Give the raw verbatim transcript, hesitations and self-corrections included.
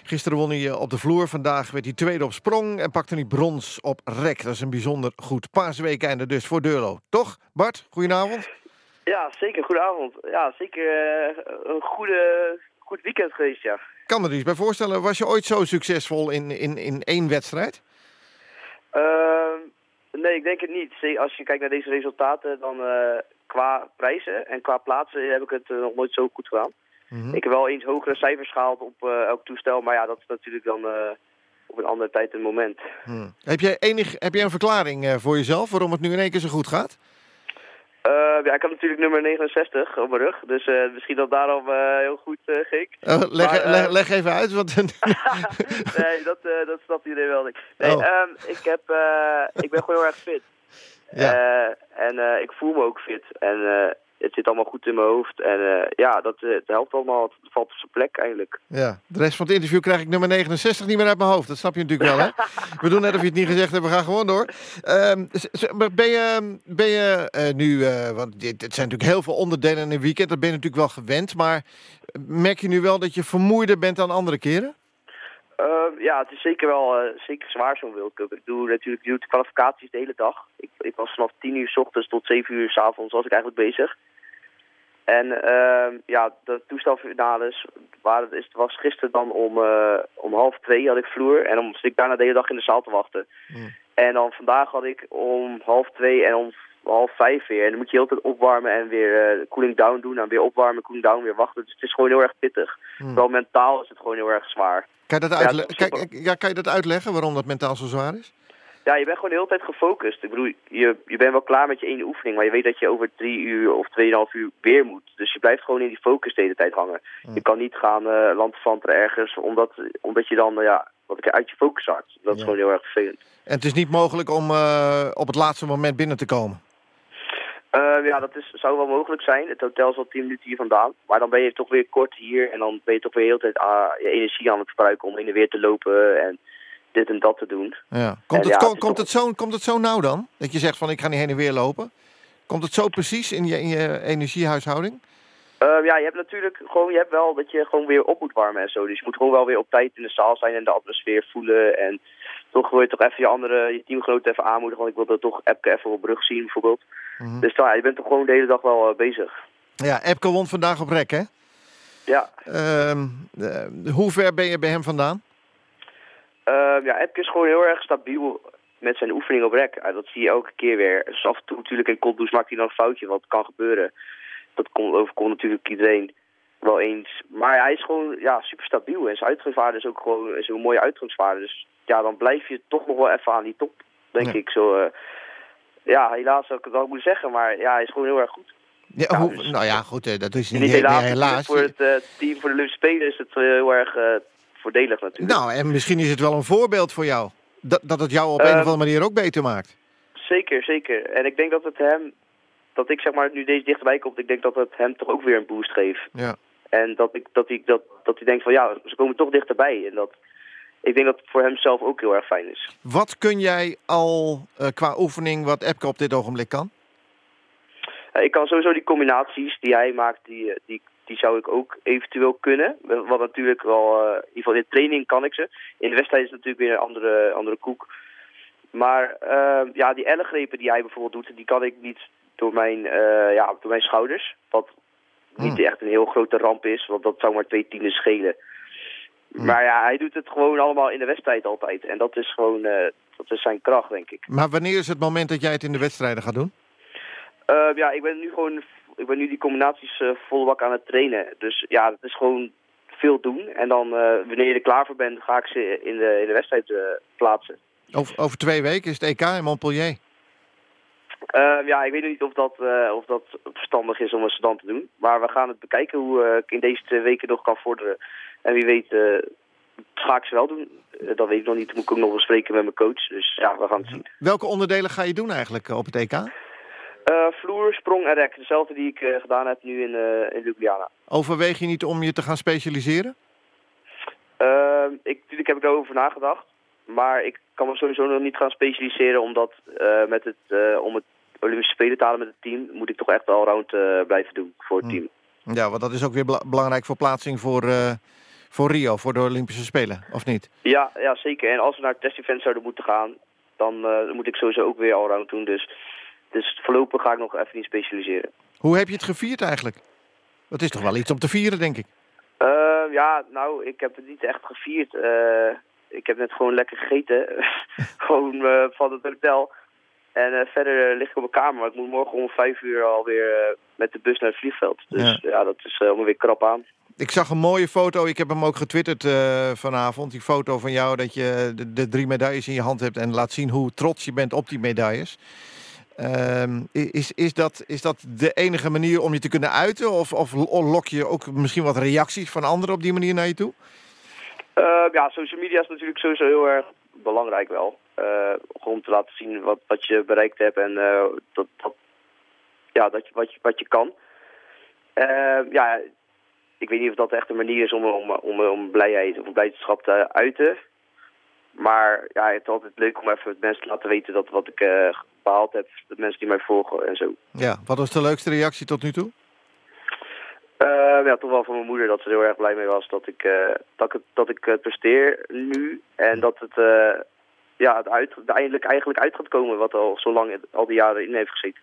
Gisteren won hij op de vloer. Vandaag werd hij tweede op sprong en pakte hij brons op rek. Dat is een bijzonder goed paasweekende dus voor Deurlo. Toch, Bart? Goedenavond. Ja, zeker. Goedenavond. Ja, zeker uh, een goede, goed weekend geweest, ja. Kan er iets bij voorstellen. Was je ooit zo succesvol in, in, in één wedstrijd? Uh, nee, ik denk het niet. Als je kijkt naar deze resultaten, dan uh, qua prijzen en qua plaatsen heb ik het uh, nog nooit zo goed gedaan. Mm-hmm. Ik heb wel eens hogere cijfers gehaald op uh, elk toestel, maar ja, dat is natuurlijk dan uh, op een andere tijd en moment. Hmm. Heb jij enig, heb jij een verklaring uh, voor jezelf waarom het nu in één keer zo goed gaat? Uh, ja, ik had natuurlijk nummer negenenzestig op mijn rug, dus uh, misschien dat daarom uh, heel goed uh, ging. Uh, leg, maar, uh, leg, leg even uit. Want... nee, dat, uh, dat snapt iedereen wel niet. Nee, oh. um, ik, heb, uh, ik ben gewoon heel erg fit. Ja. Uh, en uh, ik voel me ook fit. En uh, het zit allemaal goed in mijn hoofd. En uh, ja, dat uh, het helpt allemaal. Het valt op zijn plek eigenlijk. Ja, de rest van het interview krijg ik nummer negenenzestig niet meer uit mijn hoofd. Dat snap je natuurlijk wel, hè? We doen net of je het niet gezegd hebt. We gaan gewoon door. Um, ben je, ben je uh, nu... Uh, want dit, het zijn natuurlijk heel veel onderdelen in een weekend. Dat ben je natuurlijk wel gewend. Maar merk je nu wel dat je vermoeider bent dan andere keren? Uh, ja, het is zeker wel uh, zeker zwaar zo'n World Cup. Ik doe natuurlijk ik doe de kwalificaties de hele dag. Ik, ik was vanaf tien uur 's ochtends tot zeven uur 's avonds was ik eigenlijk bezig. En uh, ja, de toestelfinales waren, het was gisteren dan om, uh, om half twee had ik vloer. En dan zit ik daarna de hele dag in de zaal te wachten. Mm. En dan vandaag had ik om half twee en om half vijf weer. En dan moet je heel tijd opwarmen en weer uh, cooling down doen. En weer opwarmen, cooling down, weer wachten. Dus het is gewoon heel erg pittig. Mm. Vooral mentaal is het gewoon heel erg zwaar. Kan je dat, uitle- ja, kan, ja, kan je dat uitleggen, waarom dat mentaal zo zwaar is? Ja, je bent gewoon de hele tijd gefocust. Ik bedoel, je, je bent wel klaar met je ene oefening, maar je weet dat je over drie uur of tweeënhalf uur weer moet. Dus je blijft gewoon in die focus de hele tijd hangen. Mm. Je kan niet gaan uh, landvanteren ergens, omdat, omdat je dan, uh, ja, wat ik uit je focus raakt. Dat is ja. gewoon heel erg vervelend. En het is niet mogelijk om uh, op het laatste moment binnen te komen? Uh, ja, dat is, zou wel mogelijk zijn. Het hotel is al tien minuten hier vandaan. Maar dan ben je toch weer kort hier en dan ben je toch weer de hele tijd uh, je energie aan het gebruiken om heen en weer te lopen en dit en dat te doen. Ja. Komt, en het, ja, kom, het komt, het zo, komt het zo nauw dan? Dat je zegt van ik ga niet heen en weer lopen? Komt het zo precies in je, in je energiehuishouding? Uh, ja, je hebt natuurlijk gewoon, je hebt wel dat je gewoon weer op moet warmen en zo. Dus je moet gewoon wel weer op tijd in de zaal zijn en de atmosfeer voelen. En toch wil je toch even je andere, je teamgenoten even aanmoedigen. Want ik wilde toch Epke even op brug zien bijvoorbeeld. Mm-hmm. Dus ja, je bent toch gewoon de hele dag wel uh, bezig. Ja, Epke won vandaag op rek, hè? Ja. Uh, uh, hoe ver ben je bij hem vandaan? Uh, ja, Epke is gewoon heel erg stabiel met zijn oefening op rek. Uh, dat zie je elke keer weer. Dus af en toe natuurlijk in cold douche maakt hij nog een foutje, wat kan gebeuren. Dat komt, overkomt natuurlijk iedereen wel eens. Maar hij is gewoon ja, super stabiel. En zijn uitgangswaarde is ook gewoon is een mooie uitgangswaarde. Dus ja, dan blijf je toch nog wel even aan die top, denk ja. ik. Zo, uh, ja, helaas zou ik het wel moeten zeggen, maar ja, hij is gewoon heel erg goed. Ja, ja, hoe, dus, nou ja, goed, dat is niet, niet helaas. Nee, helaas. Voor het uh, team, voor de Olympische Spelen is het uh, heel erg uh, voordelig natuurlijk. Nou, en misschien is het wel een voorbeeld voor jou. Dat, dat het jou op uh, een of andere manier ook beter maakt. Zeker, zeker. En ik denk dat het hem... dat ik zeg maar nu deze dichterbij komt, ik denk dat het hem toch ook weer een boost geeft. Ja. En dat ik dat hij dat, dat hij denkt van ja, ze komen toch dichterbij. En dat ik denk dat het voor hem zelf ook heel erg fijn is. Wat kun jij al uh, qua oefening wat Epke op dit ogenblik kan? Uh, ik kan sowieso die combinaties die hij maakt, die, die, die zou ik ook eventueel kunnen. Wat natuurlijk wel, uh, in ieder geval in de training kan ik ze. In de wedstrijd is het natuurlijk weer een andere, andere koek. Maar uh, ja, die ellegrepen die hij bijvoorbeeld doet, die kan ik niet door mijn, uh, ja, door mijn schouders. Wat hmm. niet echt een heel grote ramp is, want dat zou maar twee tienden schelen. Hmm. Maar ja, hij doet het gewoon allemaal in de wedstrijd altijd. En dat is gewoon, uh, dat is zijn kracht, denk ik. Maar wanneer is het moment dat jij het in de wedstrijden gaat doen? Uh, ja, ik ben nu gewoon, ik ben nu die combinaties uh, volle bak aan het trainen. Dus ja, het is gewoon veel doen. En dan, uh, wanneer je er klaar voor bent, ga ik ze in de, in de wedstrijd uh, plaatsen. Over, over twee weken is het E K in Montpellier. Uh, ja, ik weet niet of dat, uh, of dat verstandig is om het dan te doen. Maar we gaan het bekijken hoe uh, ik in deze twee weken nog kan vorderen. En wie weet uh, ga ik ze wel doen. Uh, dat weet ik nog niet. Dat moet ik ook nog wel spreken met mijn coach. Dus ja, we gaan het zien. Welke onderdelen ga je doen eigenlijk op het E K? Uh, vloer, sprong en rek. Dezelfde die ik uh, gedaan heb nu in, uh, in Ljubljana. Overweeg je niet om je te gaan specialiseren? Uh, ik, natuurlijk heb ik daarover nagedacht. Maar ik kan me sowieso nog niet gaan specialiseren. Omdat uh, met het, uh, om het Olympische Spelen te halen met het team, moet ik toch echt allround uh, blijven doen voor het team. Ja, want dat is ook weer bela- belangrijk voor plaatsing voor, uh, voor Rio, voor de Olympische Spelen, of niet? Ja, ja, zeker. En als we naar het test-event zouden moeten gaan, dan uh, moet ik sowieso ook weer allround doen. Dus, dus voorlopig ga ik nog even niet specialiseren. Hoe heb je het gevierd eigenlijk? Dat is toch wel iets om te vieren, denk ik? Uh, ja, nou, ik heb het niet echt gevierd. Uh, ik heb net gewoon lekker gegeten. gewoon uh, van het hotel. En uh, verder uh, lig ik op mijn kamer. Maar ik moet morgen om vijf uur alweer uh, met de bus naar het vliegveld. Dus ja, ja dat is uh, weer krap aan. Ik zag een mooie foto. Ik heb hem ook getwitterd uh, vanavond. Die foto van jou dat je de, de drie medailles in je hand hebt en laat zien hoe trots je bent op die medailles. Uh, is, is, dat, is dat de enige manier om je te kunnen uiten? Of, of lok je ook misschien wat reacties van anderen op die manier naar je toe? Uh, ja, social media is natuurlijk sowieso heel erg belangrijk wel. Uh, om te laten zien wat, wat je bereikt hebt en uh, dat, dat, ja, dat je, wat, je, wat je kan. Uh, ja, ik weet niet of dat echt een manier is om, om, om, om blijheid of blijdschap te uiten. Maar ja, het is altijd leuk om even mensen te laten weten dat wat ik uh, behaald heb. De mensen die mij volgen en zo. Ja, wat was de leukste reactie tot nu toe? Uh, ja, toch wel van mijn moeder dat ze er heel erg blij mee was dat ik, uh, dat ik, dat ik uh, presteer nu. En dat het, uh, ja, het uit, eindelijk eigenlijk uit gaat komen wat al zo lang al die jaren in heeft gezeten.